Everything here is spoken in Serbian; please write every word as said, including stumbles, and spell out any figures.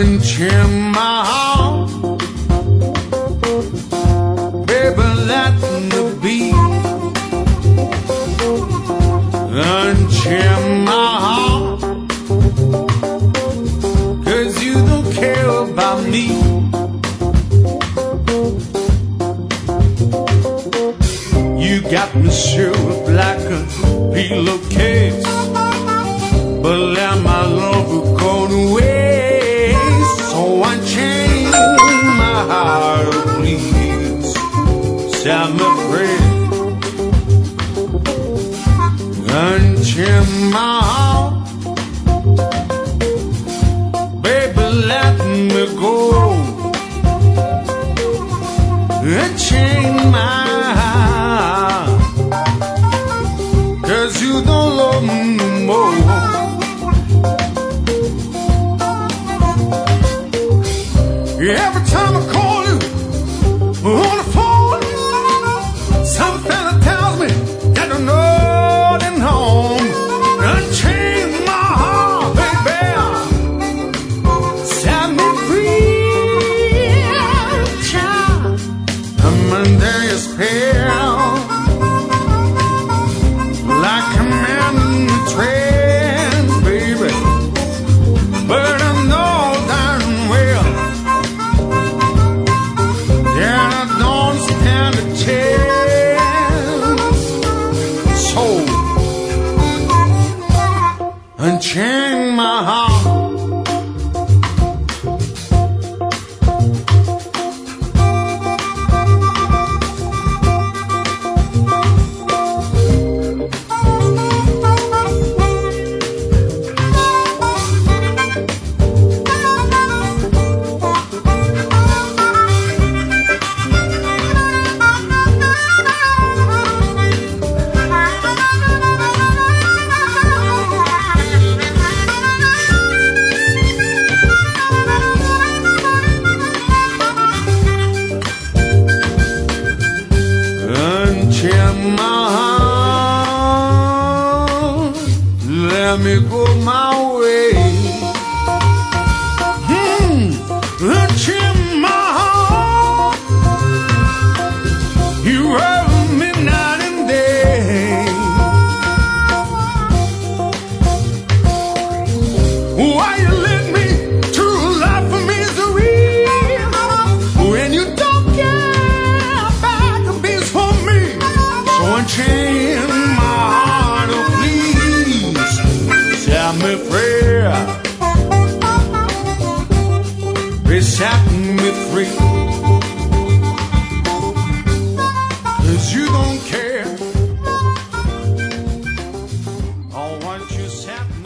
unchain my heart, baby, let me be. Unchain my heart, 'cause you don't care about me. You got me shivering like a pillowcase, but let my love go to waste. So unchain my heart, please, set me free. Unchain my heart, baby, let me go. Unchain my heart, 'cause you don't love me no more. Every time I call you on the phone, some fella tells me that you're not at home. Unchain my heart, baby, set me free. Child, I'm under your spell, like a man in a trance, baby. But I know darn well that I don't stand a chance. So unchain my heart. Unchain my heart, let me go my way. Hmm. Unchain my heart, you love me night and day. Why you led me to a life of misery when you don't care back a piece for me? So unchain my heart, oh please, set me free. Please set me free, 'cause you don't care. Oh, once you set me